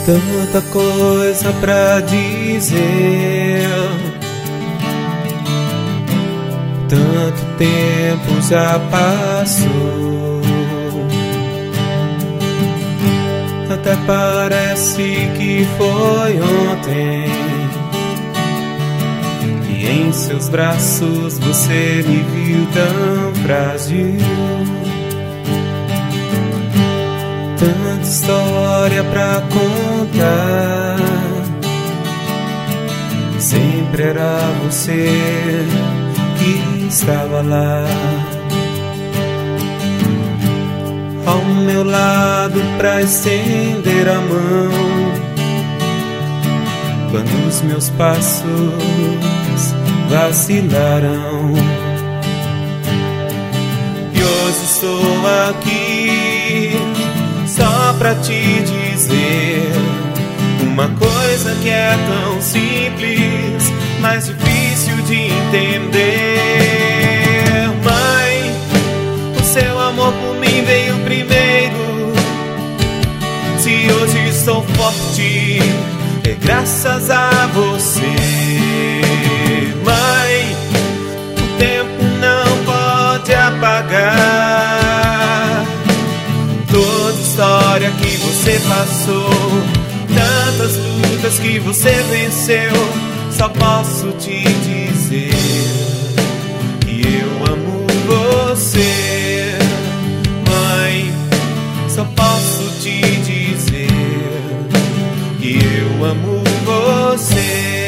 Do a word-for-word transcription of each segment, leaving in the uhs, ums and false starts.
Tanta coisa pra dizer, tanto tempo já passou, até parece que foi ontem que em seus braços você me viu tão frágil. Tanta história pra contar, sempre era você que estava lá, ao meu lado pra estender a mão, quando os meus passos vacilaram. E hoje estou aqui só pra te dizer uma coisa que é tão simples, mas difícil de entender. Mãe, o seu amor por mim veio primeiro. Se hoje estou forte, é graças a você. Mãe, o tempo não pode apagar toda história que você passou, tantas lutas que você venceu. Só posso te dizer que eu amo você. Mãe, só posso te dizer que eu amo você.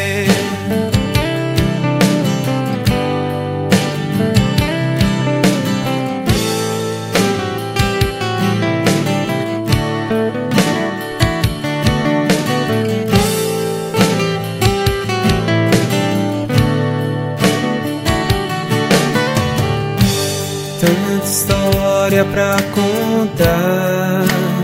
Tanta história pra contar,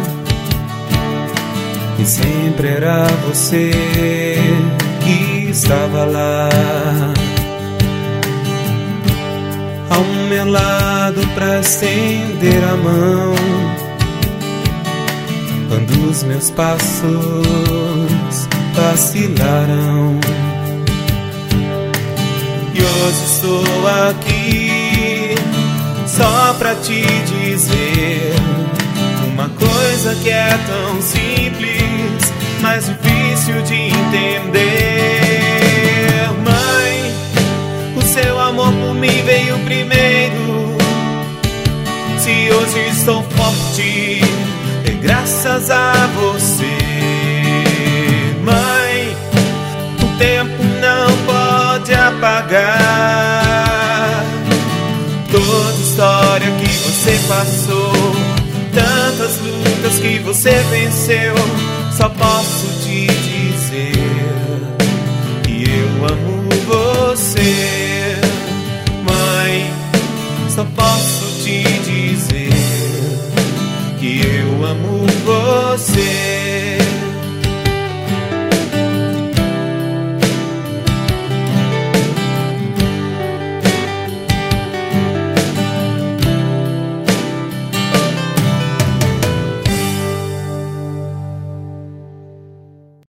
e sempre era você que estava lá, ao meu lado pra estender a mão, quando os meus passos vacilaram. E hoje estou aqui só pra te dizer uma coisa que é tão simples, mas difícil de entender. Mãe, o seu amor por mim veio primeiro. Se hoje estou forte, é graças a você. Mãe, o tempo não pode apagar toda história que você passou, tantas lutas que você venceu. Só posso te dizer